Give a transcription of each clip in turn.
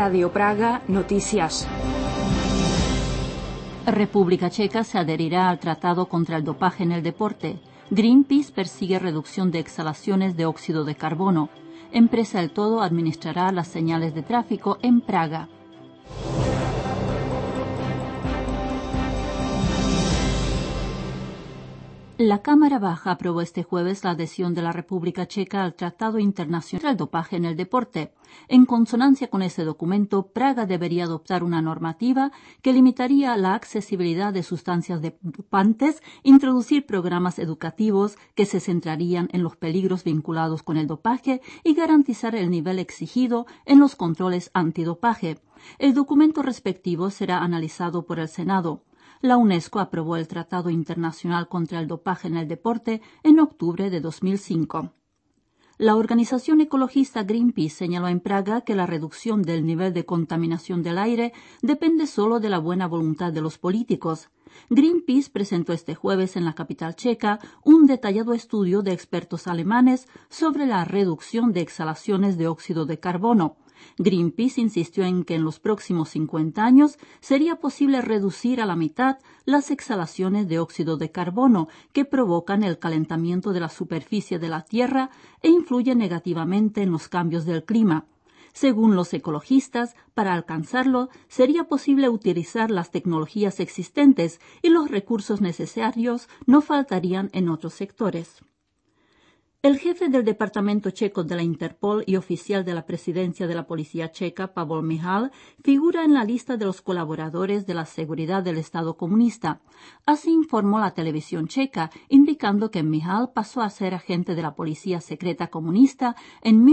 Radio Praga Noticias. República Checa se adherirá al Tratado contra el Dopaje en el Deporte. Greenpeace persigue reducción de exhalaciones de óxido de carbono. Empresa El Todo administrará las señales de tráfico en Praga. La Cámara Baja aprobó este jueves la adhesión de la República Checa al Tratado Internacional del Dopaje en el Deporte. En consonancia con ese documento, Praga debería adoptar una normativa que limitaría la accesibilidad de sustancias dopantes, introducir programas educativos que se centrarían en los peligros vinculados con el dopaje y garantizar el nivel exigido en los controles antidopaje. El documento respectivo será analizado por el Senado. La UNESCO aprobó el Tratado Internacional contra el Dopaje en el Deporte en octubre de 2005. La organización ecologista Greenpeace señaló en Praga que la reducción del nivel de contaminación del aire depende solo de la buena voluntad de los políticos. Greenpeace presentó este jueves en la capital checa un detallado estudio de expertos alemanes sobre la reducción de exhalaciones de óxido de carbono. Greenpeace insistió en que en los próximos 50 años sería posible reducir a la mitad las exhalaciones de óxido de carbono que provocan el calentamiento de la superficie de la Tierra e influyen negativamente en los cambios del clima. Según los ecologistas, para alcanzarlo sería posible utilizar las tecnologías existentes y los recursos necesarios no faltarían en otros sectores. El jefe del Departamento Checo de la Interpol y oficial de la presidencia de la Policía Checa, Pavol Mihal, figura en la lista de los colaboradores de la seguridad del Estado comunista. Así informó la televisión checa, indicando que Mihal pasó a ser agente de la Policía Secreta Comunista en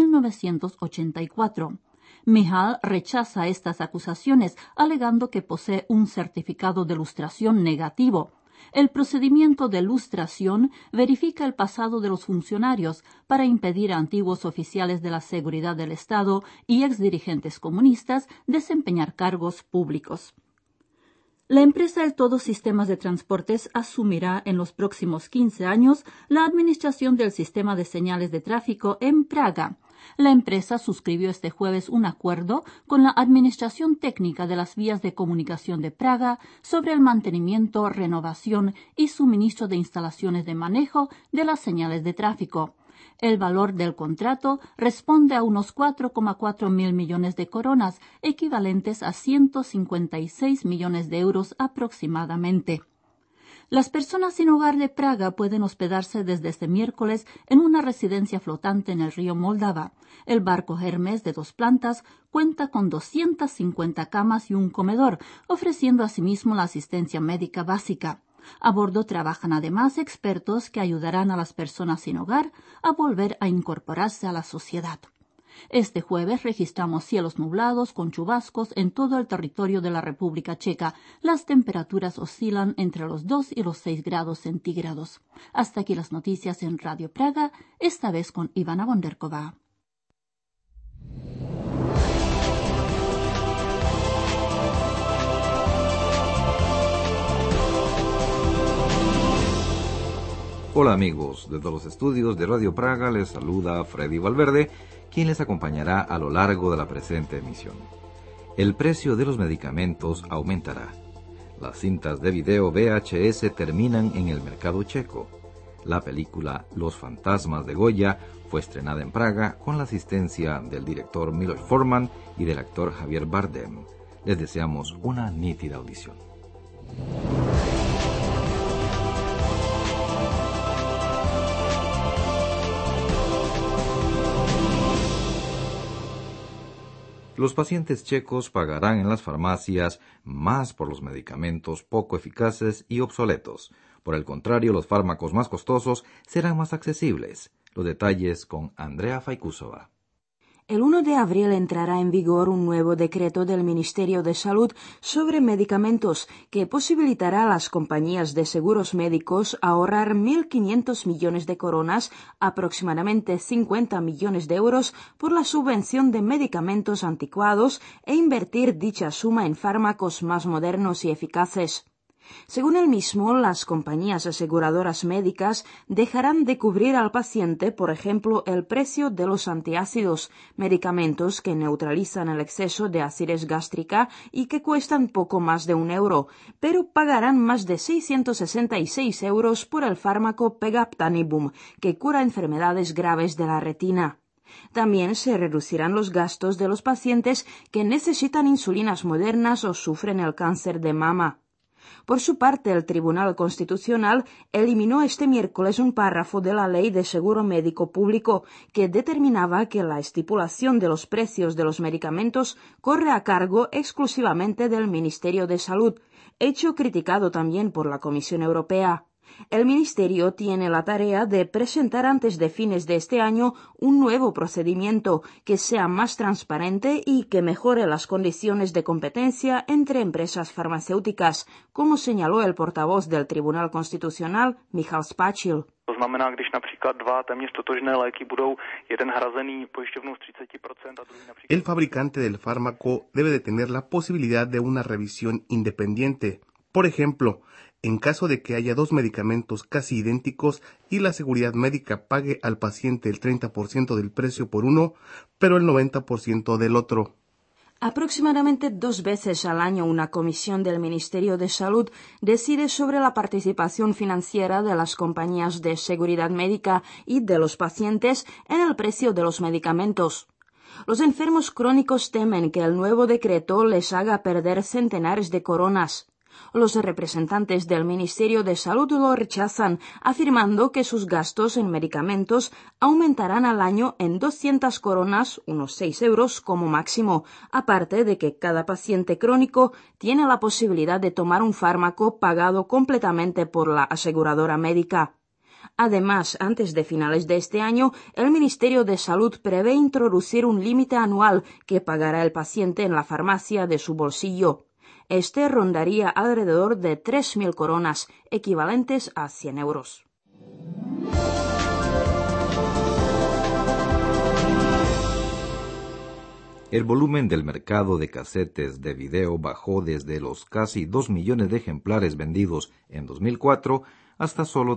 1984. Mihal rechaza estas acusaciones, alegando que posee un certificado de lustración negativo. El procedimiento de lustración verifica el pasado de los funcionarios para impedir a antiguos oficiales de la seguridad del Estado y exdirigentes comunistas desempeñar cargos públicos. La empresa El Todo Sistemas de Transportes asumirá en los próximos 15 años la administración del sistema de señales de tráfico en Praga. La empresa suscribió este jueves un acuerdo con la Administración Técnica de las Vías de Comunicación de Praga sobre el mantenimiento, renovación y suministro de instalaciones de manejo de las señales de tráfico. El valor del contrato responde a unos 4,4 mil millones de coronas, equivalentes a 156 millones de euros aproximadamente. Las personas sin hogar de Praga pueden hospedarse desde este miércoles en una residencia flotante en el río Moldava. El barco Hermes, de 2 plantas, cuenta con 250 camas y un comedor, ofreciendo asimismo la asistencia médica básica. A bordo trabajan además expertos que ayudarán a las personas sin hogar a volver a incorporarse a la sociedad. Este jueves registramos cielos nublados con chubascos en todo el territorio de la República Checa. Las temperaturas oscilan entre los 2 y los 6 grados centígrados. Hasta aquí las noticias en Radio Praga, esta vez con Ivana Bonderkova. Hola amigos, desde los estudios de Radio Praga les saluda Freddy Valverde, quien les acompañará a lo largo de la presente emisión. El precio de los medicamentos aumentará. Las cintas de video VHS terminan en el mercado checo. La película Los fantasmas de Goya fue estrenada en Praga con la asistencia del director Miloš Forman y del actor Javier Bardem. Les deseamos una nítida audición. Los pacientes checos pagarán en las farmacias más por los medicamentos poco eficaces y obsoletos. Por el contrario, los fármacos más costosos serán más accesibles. Los detalles con Andrea Faikusova. El 1 de abril entrará en vigor un nuevo decreto del Ministerio de Salud sobre medicamentos que posibilitará a las compañías de seguros médicos ahorrar 1.500 millones de coronas, aproximadamente 50 millones de euros, por la subvención de medicamentos anticuados e invertir dicha suma en fármacos más modernos y eficaces. Según él mismo, las compañías aseguradoras médicas dejarán de cubrir al paciente, por ejemplo, el precio de los antiácidos, medicamentos que neutralizan el exceso de acidez gástrica y que cuestan poco más de €1, pero pagarán más de 666 € por el fármaco Pegaptanibum, que cura enfermedades graves de la retina. También se reducirán los gastos de los pacientes que necesitan insulinas modernas o sufren el cáncer de mama. Por su parte, el Tribunal Constitucional eliminó este miércoles un párrafo de la Ley de Seguro Médico Público que determinaba que la estipulación de los precios de los medicamentos corre a cargo exclusivamente del Ministerio de Salud, hecho criticado también por la Comisión Europea. El Ministerio tiene la tarea de presentar antes de fines de este año un nuevo procedimiento que sea más transparente y que mejore las condiciones de competencia entre empresas farmacéuticas, como señaló el portavoz del Tribunal Constitucional, Michal Spáčil. To znamená, když například dva téměř totožné léky budou jeden hrazený pojišťovnou z 30% a druhý například... El fabricante del fármaco debe de tener la posibilidad de una revisión independiente. Por ejemplo, en caso de que haya dos medicamentos casi idénticos y la seguridad médica pague al paciente el 30% del precio por uno, pero el 90% del otro. Aproximadamente 2 veces al año una comisión del Ministerio de Salud decide sobre la participación financiera de las compañías de seguridad médica y de los pacientes en el precio de los medicamentos. Los enfermos crónicos temen que el nuevo decreto les haga perder centenares de coronas. Los representantes del Ministerio de Salud lo rechazan, afirmando que sus gastos en medicamentos aumentarán al año en 200 coronas, unos 6 € como máximo, aparte de que cada paciente crónico tiene la posibilidad de tomar un fármaco pagado completamente por la aseguradora médica. Además, antes de finales de este año, el Ministerio de Salud prevé introducir un límite anual que pagará el paciente en la farmacia de su bolsillo. Este rondaría alrededor de 3.000 coronas, equivalentes a 100 €. El volumen del mercado de casetes de video bajó desde los casi 2 millones de ejemplares vendidos en 2004 hasta solo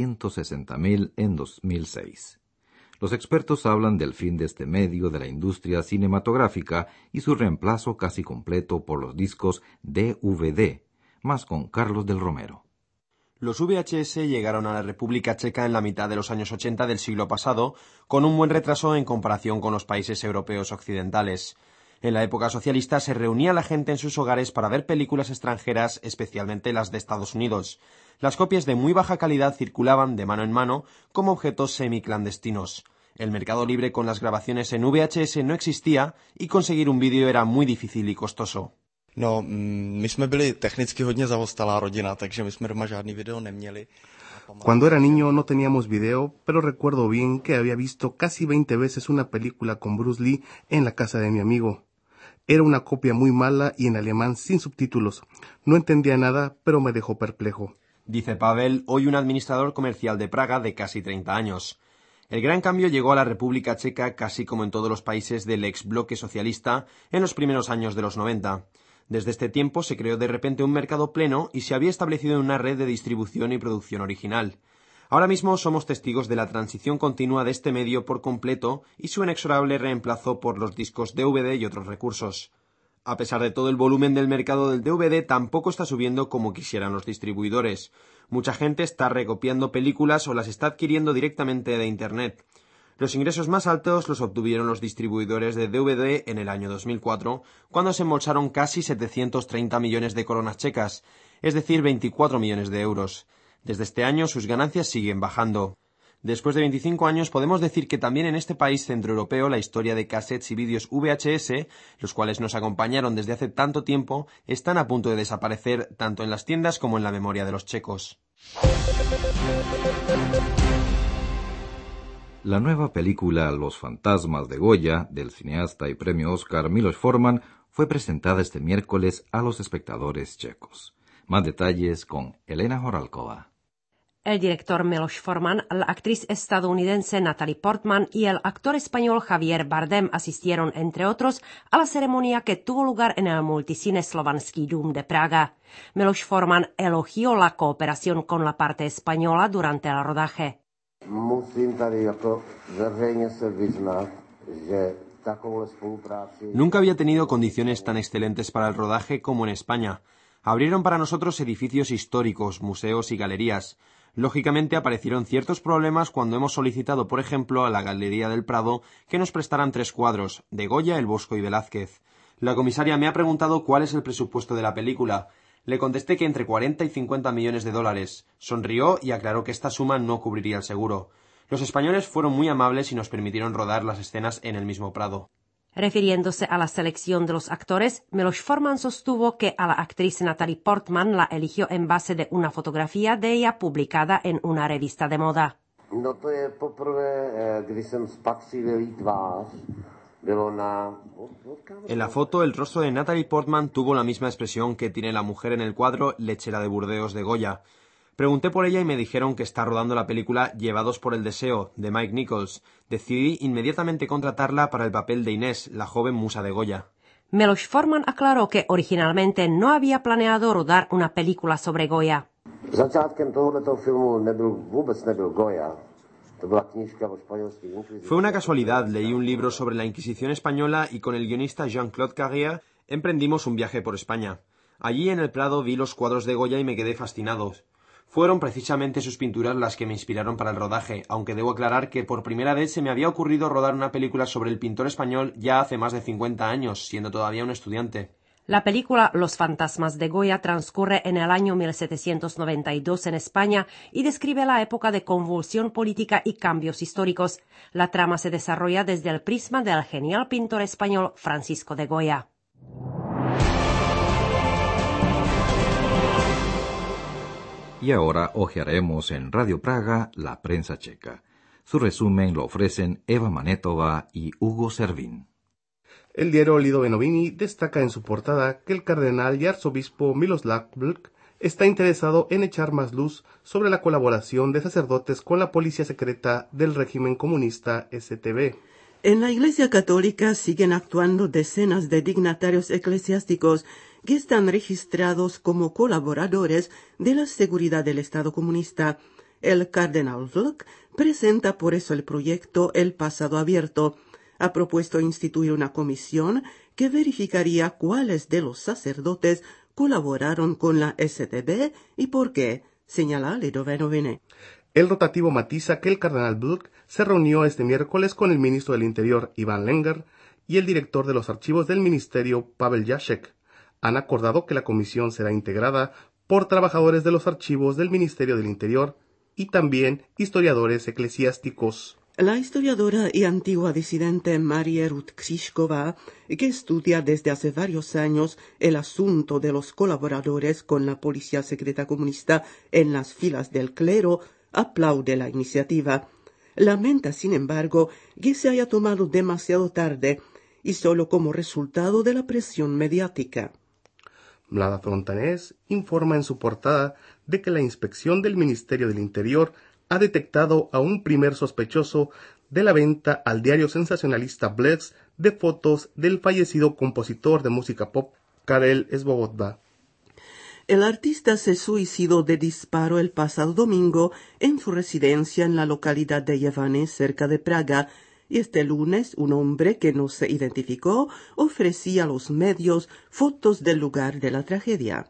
360.000 en 2006. Los expertos hablan del fin de este medio de la industria cinematográfica y su reemplazo casi completo por los discos DVD, más con Carlos del Romero. Los VHS llegaron a la República Checa en la mitad de los años 80 del siglo pasado, con un buen retraso en comparación con los países europeos occidentales. En la época socialista se reunía la gente en sus hogares para ver películas extranjeras, especialmente las de Estados Unidos. Las copias de muy baja calidad circulaban de mano en mano como objetos semiclandestinos. El mercado libre con las grabaciones en VHS no existía y conseguir un vídeo era muy difícil y costoso. No, my jsme byli technicky hodně zaostalá rodina, takže my jsme doma žádný video neměli. Cuando era niño no teníamos video, pero recuerdo bien que había visto casi 20 veces una película con Bruce Lee en la casa de mi amigo. Era una copia muy mala y en alemán sin subtítulos. No entendía nada, pero me dejó perplejo. Dice Pavel, hoy un administrador comercial de Praga de casi 30 años. El gran cambio llegó a la República Checa casi como en todos los países del ex bloque socialista en los primeros años de los 90. Desde este tiempo se creó de repente un mercado pleno y se había establecido una red de distribución y producción original. Ahora mismo somos testigos de la transición continua de este medio por completo y su inexorable reemplazo por los discos DVD y otros recursos. A pesar de todo, el volumen del mercado del DVD tampoco está subiendo como quisieran los distribuidores. Mucha gente está recopiando películas o las está adquiriendo directamente de Internet. Los ingresos más altos los obtuvieron los distribuidores de DVD en el año 2004, cuando se embolsaron casi 730 millones de coronas checas, es decir, 24 millones de euros. Desde este año sus ganancias siguen bajando. Después de 25 años podemos decir que también en este país centroeuropeo la historia de cassettes y vídeos VHS, los cuales nos acompañaron desde hace tanto tiempo, están a punto de desaparecer tanto en las tiendas como en la memoria de los checos. La nueva película Los fantasmas de Goya, del cineasta y premio Oscar Miloš Forman, fue presentada este miércoles a los espectadores checos. Más detalles con Elena Horálková. El director Miloš Forman, la actriz estadounidense Natalie Portman y el actor español Javier Bardem asistieron, entre otros, a la ceremonia que tuvo lugar en el multicine Slovanský dům de Praga. Miloš Forman elogió la cooperación con la parte española durante el rodaje. Musím tady jako veřejně se vyznat, že takovou spolupráci... Nunca había tenido condiciones tan excelentes para el rodaje como en España. Abrieron para nosotros edificios históricos, museos y galerías. Lógicamente aparecieron ciertos problemas cuando hemos solicitado, por ejemplo, a la Galería del Prado que nos prestaran 3 cuadros, de Goya, El Bosco y Velázquez. La comisaria me ha preguntado cuál es el presupuesto de la película. Le contesté que entre 40 y 50 millones de dólares. Sonrió y aclaró que esta suma no cubriría el seguro. Los españoles fueron muy amables y nos permitieron rodar las escenas en el mismo Prado. Refiriéndose a la selección de los actores, Miloš Forman sostuvo que a la actriz Natalie Portman la eligió en base de una fotografía de ella publicada en una revista de moda. No to je poprvé, kdy jsem spatřil její tvář. En la foto, el rostro de Natalie Portman tuvo la misma expresión que tiene la mujer en el cuadro Lechera de Burdeos de Goya. Pregunté por ella y me dijeron que está rodando la película Llevados por el deseo, de Mike Nichols. Decidí inmediatamente contratarla para el papel de Inés, la joven musa de Goya. Miloš Forman aclaró que originalmente no había planeado rodar una película sobre Goya. Začátkem tohoto filmu vůbec nebyl Goya. Fue una casualidad, leí un libro sobre la Inquisición española y con el guionista Jean-Claude Carrière emprendimos un viaje por España. Allí en el Prado vi los cuadros de Goya y me quedé fascinado. Fueron precisamente sus pinturas las que me inspiraron para el rodaje, aunque debo aclarar que por primera vez se me había ocurrido rodar una película sobre el pintor español ya hace más de 50 años, siendo todavía un estudiante. La película Los fantasmas de Goya transcurre en el año 1792 en España y describe la época de convulsión política y cambios históricos. La trama se desarrolla desde el prisma del genial pintor español Francisco de Goya. Y ahora hojearemos en Radio Praga la prensa checa. Su resumen lo ofrecen Eva Manetova y Hugo Servín. El diario Lidové Noviny destaca en su portada que el cardenal y arzobispo Miloslav Blk está interesado en echar más luz sobre la colaboración de sacerdotes con la policía secreta del régimen comunista STB. En la Iglesia Católica siguen actuando decenas de dignatarios eclesiásticos que están registrados como colaboradores de la seguridad del Estado comunista. El cardenal Vlk presenta por eso el proyecto El Pasado Abierto. Ha propuesto instituir una comisión que verificaría cuáles de los sacerdotes colaboraron con la STB y por qué, señala Lidové Noviny. El rotativo matiza que el cardenal Vlk se reunió este miércoles con el ministro del Interior, Iván Lenger, y el director de los archivos del ministerio, Pavel Jašek. Han acordado que la comisión será integrada por trabajadores de los archivos del Ministerio del Interior y también historiadores eclesiásticos. La historiadora y antigua disidente Marie Ruth Křižková, que estudia desde hace varios años el asunto de los colaboradores con la policía secreta comunista en las filas del clero, aplaude la iniciativa. Lamenta, sin embargo, que se haya tomado demasiado tarde y solo como resultado de la presión mediática. Mlada Frontanés informa en su portada de que la inspección del Ministerio del Interior ha detectado a un primer sospechoso de la venta al diario sensacionalista Blesk de fotos del fallecido compositor de música pop Karel Svoboda. El artista se suicidó de disparo el pasado domingo en su residencia en la localidad de Jevany, cerca de Praga, y este lunes un hombre que no se identificó ofrecía a los medios fotos del lugar de la tragedia.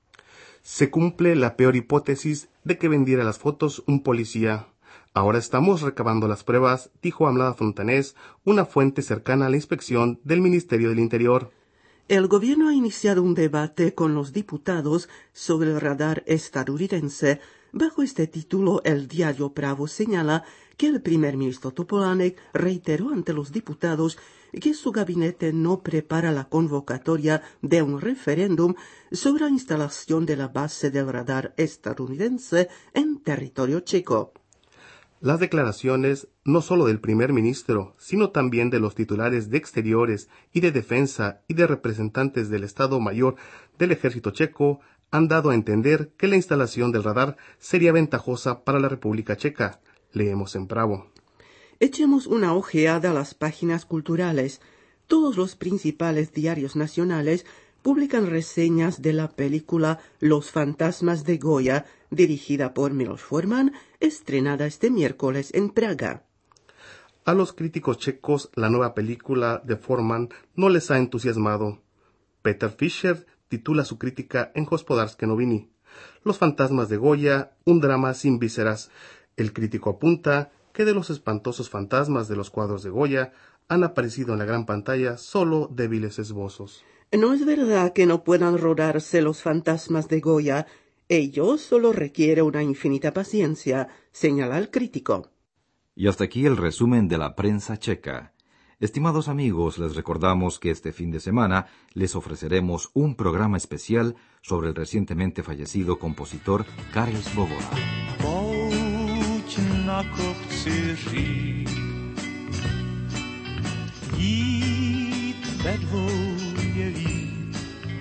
Se cumple la peor hipótesis de que vendiera las fotos un policía. Ahora estamos recabando las pruebas, dijo a Mlada Frontanés, una fuente cercana a la inspección del Ministerio del Interior. El gobierno ha iniciado un debate con los diputados sobre el radar estadounidense. Bajo este título, el diario Pravo señala que el primer ministro Topolánek reiteró ante los diputados que su gabinete no prepara la convocatoria de un referéndum sobre la instalación de la base del radar estadounidense en territorio checo. Las declaraciones no solo del primer ministro, sino también de los titulares de Exteriores y de Defensa y de representantes del Estado Mayor del Ejército checo han dado a entender que la instalación del radar sería ventajosa para la República Checa. Leemos en Bravo. Echemos una ojeada a las páginas culturales. Todos los principales diarios nacionales publican reseñas de la película Los fantasmas de Goya, dirigida por Miloš Forman, estrenada este miércoles en Praga. A los críticos checos, la nueva película de Forman no les ha entusiasmado. Peter Fischer titula su crítica en Hospodářské noviny: Los fantasmas de Goya, un drama sin vísceras. El crítico apunta que de los espantosos fantasmas de los cuadros de Goya han aparecido en la gran pantalla solo débiles esbozos. No es verdad que no puedan rodarse los fantasmas de Goya. Ello solo requiere una infinita paciencia, señala el crítico. Y hasta aquí el resumen de la prensa checa. Estimados amigos, les recordamos que este fin de semana les ofreceremos un programa especial sobre el recientemente fallecido compositor Karel Svoboda. Pouť na kopci řík, jít ve dvou je líp.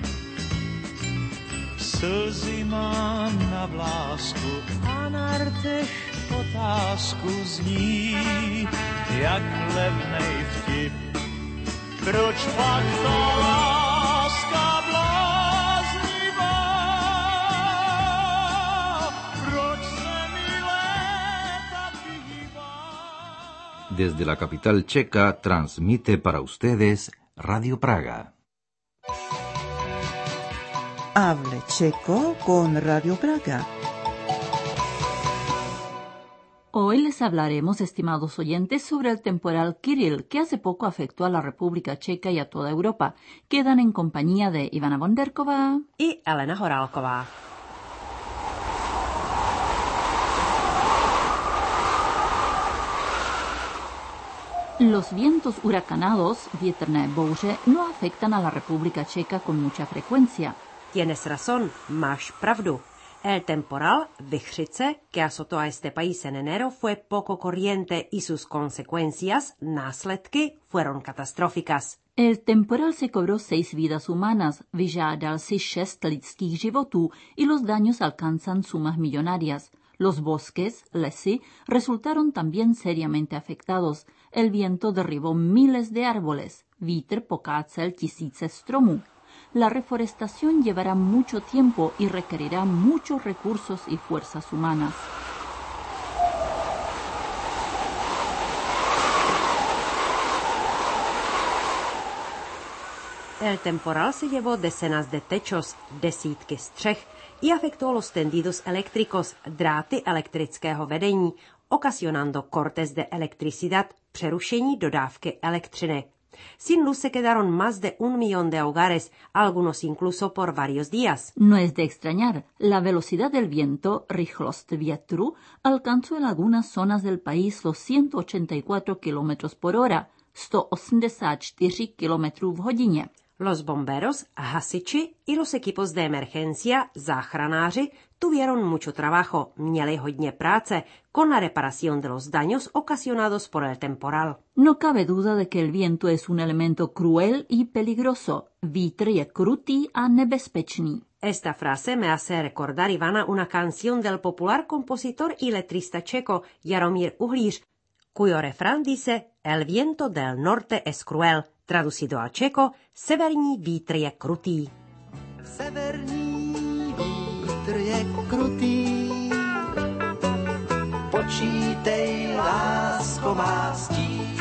Slzy mám na vlásku a na rtech otázku zní, jak levnej vtip. Proč pak ta láska bláznivá? Proč se mi léta vyhýbá? Desde la capital checa transmite para ustedes Radio Praga. Hable checo con Radio Praga. Hoy les hablaremos, estimados oyentes, sobre el temporal Kirill, que hace poco afectó a la República Checa y a toda Europa. Quedan en compañía de Ivana Bonderková y Elena Horálková. Los vientos huracanados, větrné bouře, no afectan a la República Checa con mucha frecuencia. Tienes razón, máš pravdu. El temporal Vichřice, que azotó a este país en enero, fue poco corriente y sus consecuencias, následky, fueron catastróficas. El temporal se cobró 6 vidas humanas, vyžádal si 6 lidských životů y los daños alcanzan sumas millonarias. Los bosques, lesy, resultaron también seriamente afectados. El viento derribó miles de árboles, vítr pokácel tisíce stromů. La reforestación llevará mucho tiempo y requerirá muchos recursos y fuerzas humanas. El temporal se llevó decenas de techos, desítky střech y afectó los tendidos eléctricos, dráty elektrického vedení, ocasionando cortes de electricidad, přerušení dodávky elektřiny. Sin luz se quedaron más de 1 millón de hogares, algunos incluso por varios días. No es de extrañar, la velocidad del viento, rychlost větru, alcanzó en algunas zonas del país los 184 km por hora, 184 km v hodině. Los bomberos, hasiči y los equipos de emergencia, záchranáři, tuvieron mucho trabajo, měli hodně práce con la reparación de los daños ocasionados por el temporal. No cabe duda de que el viento es un elemento cruel y peligroso. Vítr je krutý a nebezpečný. Esta frase me hace recordar, Ivana, una canción del popular compositor y letrista checo Jaromír Uhlíř, cuyo refrán dice: El viento del norte es cruel. Traducido al checo, severní vítr je krutý. Severní vítr je krutý, počítej, lásko má stín.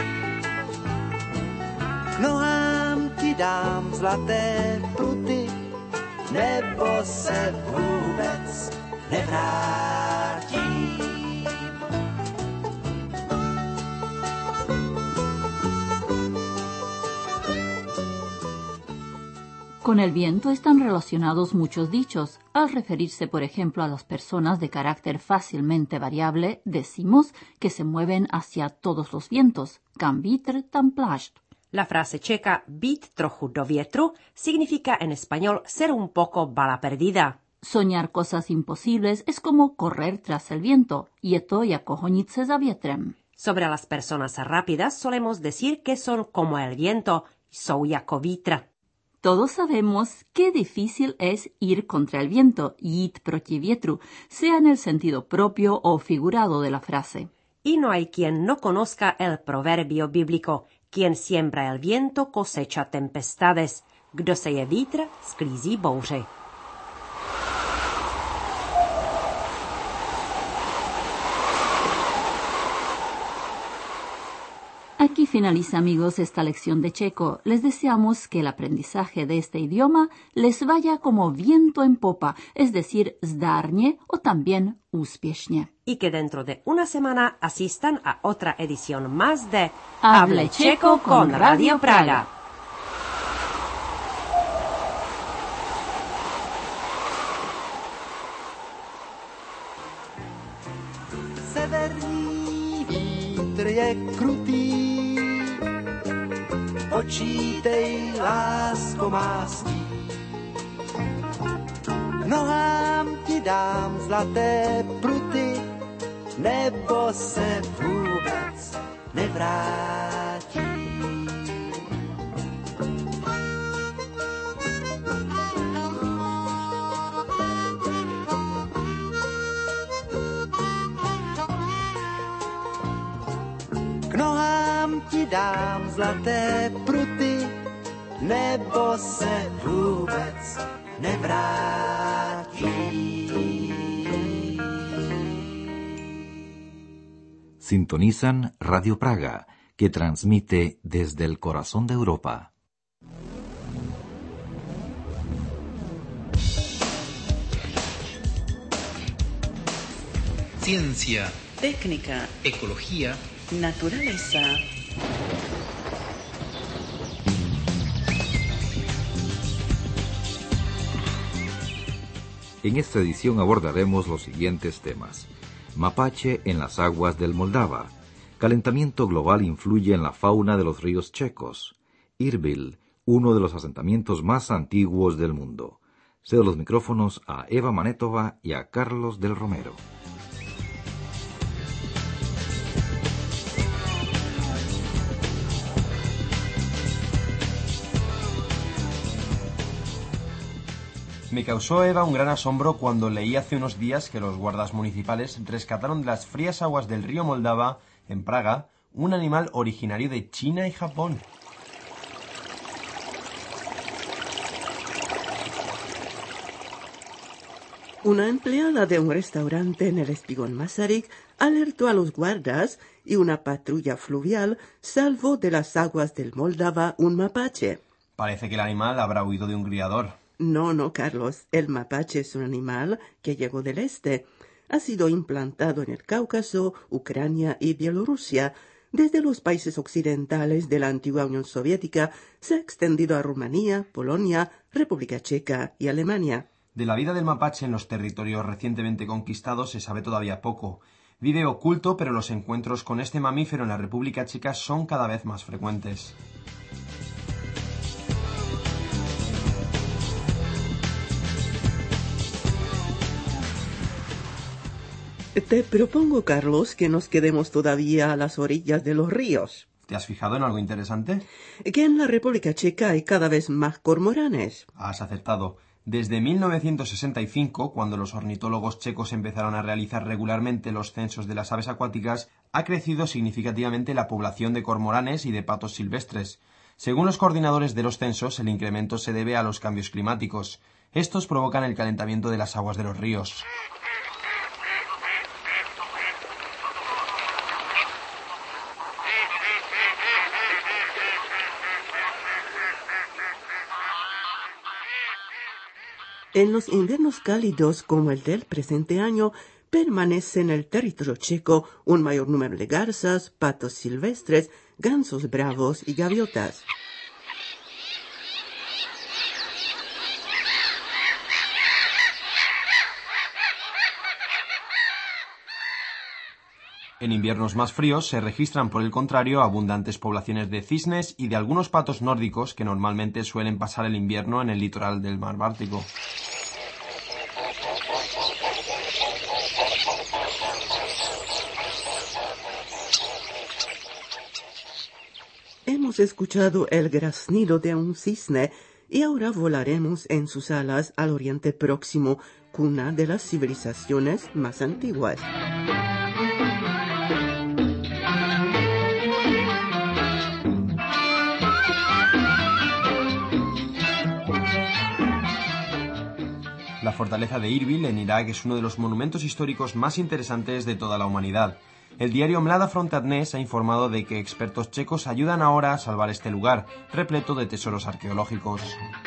K nohám ti dám zlaté pruty, nebo se vůbec nevrátím. Con el viento están relacionados muchos dichos. Al referirse, por ejemplo, a las personas de carácter fácilmente variable, decimos que se mueven hacia todos los vientos. Kam vítr, tam plášť. La frase checa být trochu do větru significa en español ser un poco bala perdida. Soñar cosas imposibles es como correr tras el viento. Je to jako honit se za větrem. Sobre las personas rápidas solemos decir que son como el viento, jsou jako vítr. Todos sabemos qué difícil es ir contra el viento, jít proti větru, sea en el sentido propio o figurado de la frase. Y no hay quien no conozca el proverbio bíblico: quien siembra el viento cosecha tempestades, kdo seje vítr, sklízí bouře. Aquí finaliza, amigos, esta lección de checo. Les deseamos que el aprendizaje de este idioma les vaya como viento en popa, es decir, zdarně o también úspěšně. Y que dentro de una semana asistan a otra edición más de Hable Checo con Radio Praga. Severní vítr je krutý, počítej, lásko má stí. K nohám ti dám zlaté pruty, nebo se vůbec nevrátí. K nohám ti dám zlaté pruty, nebo se vůbec nevrátí. Sintonizan Radio Praga, que transmite desde el corazón de Europa. Ciencia, Técnica, ecología, naturaleza, En esta edición abordaremos los siguientes temas. Mapache en las aguas del Moldava. Calentamiento global influye en la fauna de los ríos checos. Irbil, uno de los asentamientos más antiguos del mundo. Cedo los micrófonos a Eva Manetova y a Carlos del Romero. Me causó, Eva, un gran asombro cuando leí hace unos días que los guardas municipales rescataron de las frías aguas del río Moldava, en Praga, un animal originario de China y Japón. Una empleada de un restaurante en el Espigón Masaryk alertó a los guardas y una patrulla fluvial salvó de las aguas del Moldava un mapache. Parece que el animal habrá huido de un criador. No, Carlos. El mapache es un animal que llegó del este. Ha sido implantado en el Cáucaso, Ucrania y Bielorrusia. Desde los países occidentales de la antigua Unión Soviética se ha extendido a Rumanía, Polonia, República Checa y Alemania. De la vida del mapache en los territorios recientemente conquistados se sabe todavía poco. Vive oculto, pero los encuentros con este mamífero en la República Checa son cada vez más frecuentes. Te propongo, Carlos, que nos quedemos todavía a las orillas de los ríos. ¿Te has fijado en algo interesante? Que en la República Checa hay cada vez más cormoranes. Has acertado. Desde 1965, cuando los ornitólogos checos empezaron a realizar regularmente los censos de las aves acuáticas, ha crecido significativamente la población de cormoranes y de patos silvestres. Según los coordinadores de los censos, el incremento se debe a los cambios climáticos. Estos provocan el calentamiento de las aguas de los ríos. En los inviernos cálidos como el del presente año, permanece en el territorio checo un mayor número de garzas, patos silvestres, gansos bravos y gaviotas. En inviernos más fríos se registran, por el contrario, abundantes poblaciones de cisnes y de algunos patos nórdicos que normalmente suelen pasar el invierno en el litoral del mar Báltico. Hemos escuchado el graznido de un cisne y ahora volaremos en sus alas al Oriente Próximo, cuna de las civilizaciones más antiguas. La fortaleza de Irbil en Irak es uno de los monumentos históricos más interesantes de toda la humanidad. El diario Mlada Frontadnes ha informado de que expertos checos ayudan ahora a salvar este lugar, repleto de tesoros arqueológicos.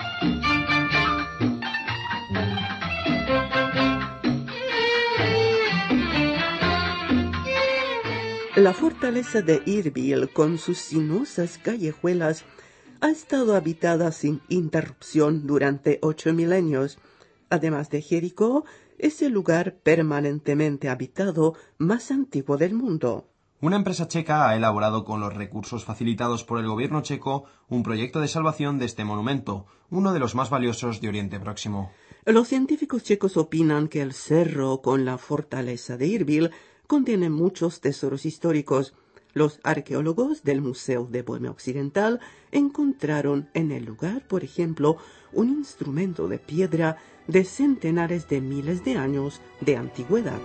La fortaleza de Irbil, con sus sinuosas callejuelas, ha estado habitada sin interrupción durante 8 milenios. Además de Jericó, es el lugar permanentemente habitado más antiguo del mundo. Una empresa checa ha elaborado con los recursos facilitados por el gobierno checo un proyecto de salvación de este monumento, uno de los más valiosos de Oriente Próximo. Los científicos checos opinan que el cerro con la fortaleza de Irbil contiene muchos tesoros históricos. Los arqueólogos del Museo de Bohemia Occidental encontraron en el lugar, por ejemplo, un instrumento de piedra de centenares de miles de años de antigüedad.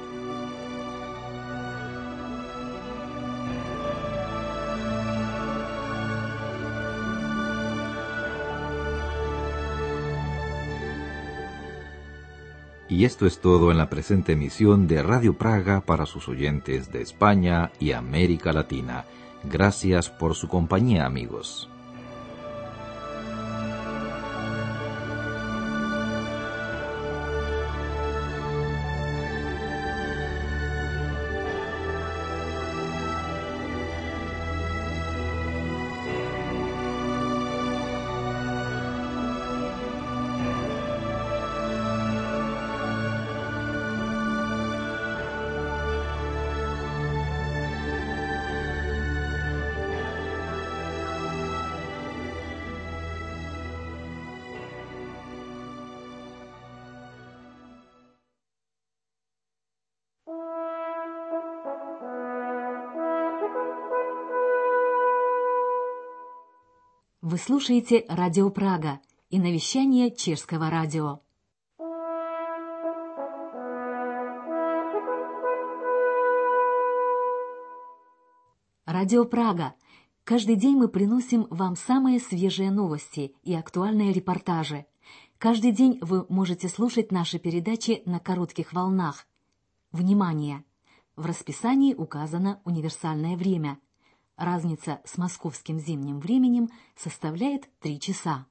Y esto es todo en la presente emisión de Radio Praga para sus oyentes de España y América Latina. Gracias por su compañía, amigos. Вы слушаете Радио Прага и навещание Чешского радио. Радио Прага. Каждый день мы приносим вам самые свежие новости и актуальные репортажи. Каждый день вы можете слушать наши передачи на коротких волнах. Внимание! В расписании указано универсальное время. Разница с московским зимним временем составляет 3 часа.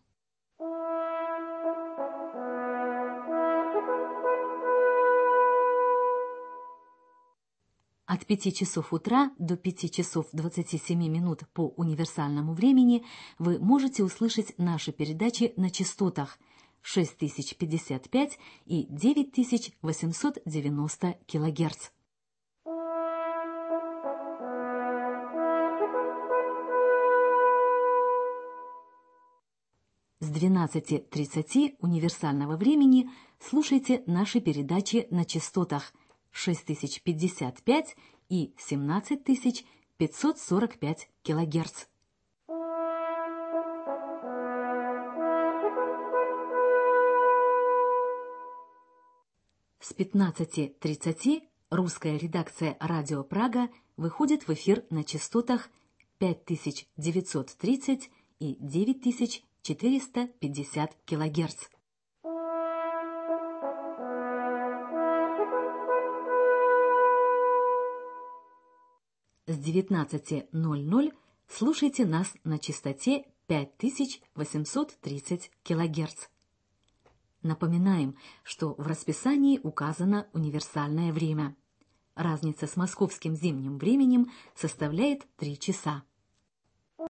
От 5 часов утра до 5 часов 27 минут по универсальному времени вы можете услышать наши передачи на частотах 6055 и 9890 кГц. С 12:30 универсального времени слушайте наши передачи на частотах 6055 и 17545 кГц. С 15:30 русская редакция «Радио Прага» выходит в эфир на частотах 5930 и 9450 кГц. С 19:00 слушайте нас на частоте 5830 кГц. Напоминаем, что в расписании указано универсальное время. Разница с московским зимним временем составляет 3 часа.